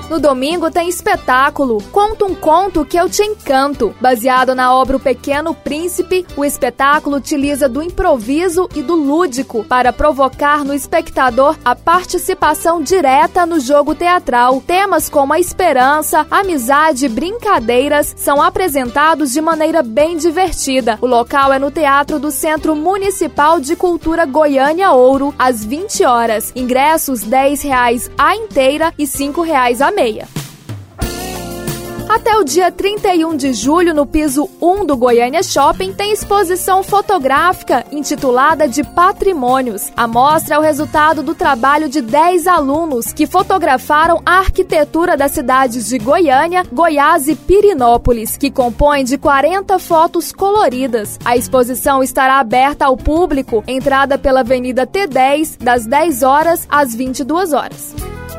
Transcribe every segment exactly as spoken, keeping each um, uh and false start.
No domingo tem espetáculo Conta um Conto que Eu Te Encanto. Baseado na obra O Pequeno Príncipe, o espetáculo utiliza do improviso e do lúdico para provocar no espectador a participação direta no jogo teatral. Temas como a esperança, amizade e brincadeiras são apresentados de maneira bem divertida. O local é no Teatro do Centro Municipal de Cultura Goiânia Ouro, às vinte horas. Ingressos dez reais a inteira e cinco reais a meia. Até o dia trinta e um de julho, no piso um do Goiânia Shopping, tem exposição fotográfica intitulada de Patrimônios. A mostra é o resultado do trabalho de dez alunos que fotografaram a arquitetura das cidades de Goiânia, Goiás e Pirenópolis, que compõe de quarenta fotos coloridas. A exposição estará aberta ao público, entrada pela Avenida T dez, das dez horas às vinte e duas horas.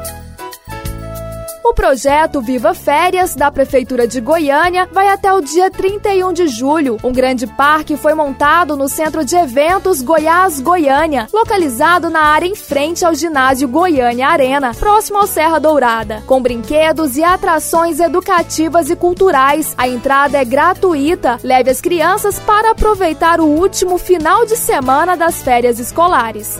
O projeto Viva Férias, da Prefeitura de Goiânia, vai até o dia trinta e um de julho. Um grande parque foi montado no Centro de Eventos Goiás-Goiânia, localizado na área em frente ao ginásio Goiânia Arena, próximo ao Serra Dourada, com brinquedos e atrações educativas e culturais. A entrada é gratuita. Leve as crianças para aproveitar o último final de semana das férias escolares.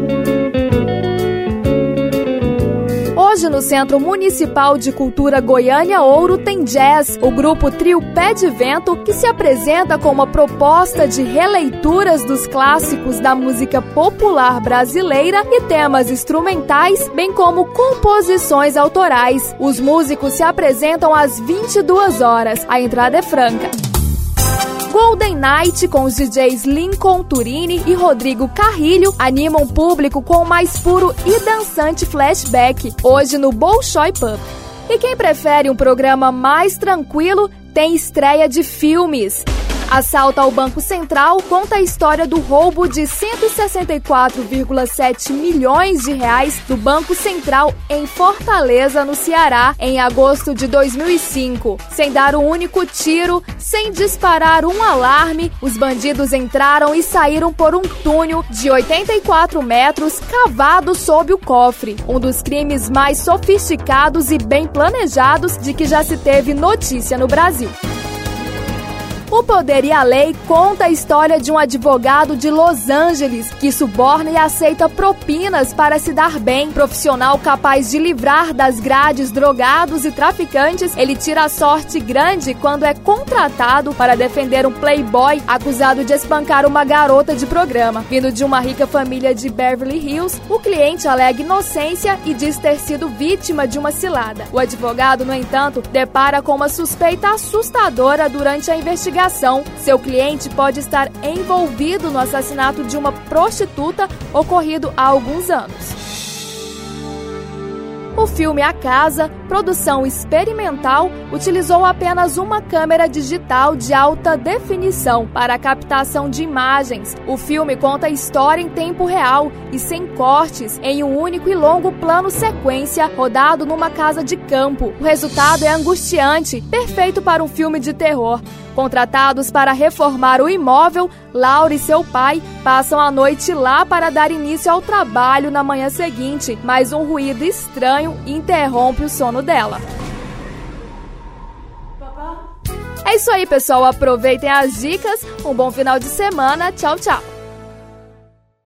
Hoje, no Centro Municipal de Cultura Goiânia Ouro, tem jazz, o grupo Trio Pé de Vento, que se apresenta com uma proposta de releituras dos clássicos da música popular brasileira e temas instrumentais, bem como composições autorais. Os músicos se apresentam às vinte e duas horas. A entrada é franca. Golden Night, com os D Js Lincoln Turini e Rodrigo Carrilho, animam o público com o mais puro e dançante flashback, hoje no Bolshoi Pub. E quem prefere um programa mais tranquilo, tem estreia de filmes. Assalto ao Banco Central conta a história do roubo de cento e sessenta e quatro vírgula sete milhões de reais do Banco Central em Fortaleza, no Ceará, em agosto de dois mil e cinco. Sem dar um único tiro, sem disparar um alarme, os bandidos entraram e saíram por um túnel de oitenta e quatro metros cavado sob o cofre. Um dos crimes mais sofisticados e bem planejados de que já se teve notícia no Brasil. O Poder e a Lei conta a história de um advogado de Los Angeles que suborna e aceita propinas para se dar bem. Profissional capaz de livrar das grades drogados e traficantes, ele tira a sorte grande quando é contratado para defender um playboy acusado de espancar uma garota de programa. Vindo de uma rica família de Beverly Hills, o cliente alega inocência e diz ter sido vítima de uma cilada. O advogado, no entanto, depara com uma suspeita assustadora durante a investigação. Seu cliente pode estar envolvido no assassinato de uma prostituta ocorrido há alguns anos. O filme A Casa, produção experimental, utilizou apenas uma câmera digital de alta definição para a captação de imagens. O filme conta a história em tempo real e sem cortes, em um único e longo plano sequência rodado numa casa de campo. O resultado é angustiante, perfeito para um filme de terror. Contratados para reformar o imóvel, Laura e seu pai passam a noite lá para dar início ao trabalho na manhã seguinte, mas um ruído estranho interrompe o sono dela. É isso aí, pessoal. Aproveitem as dicas. Um bom final de semana. Tchau, tchau.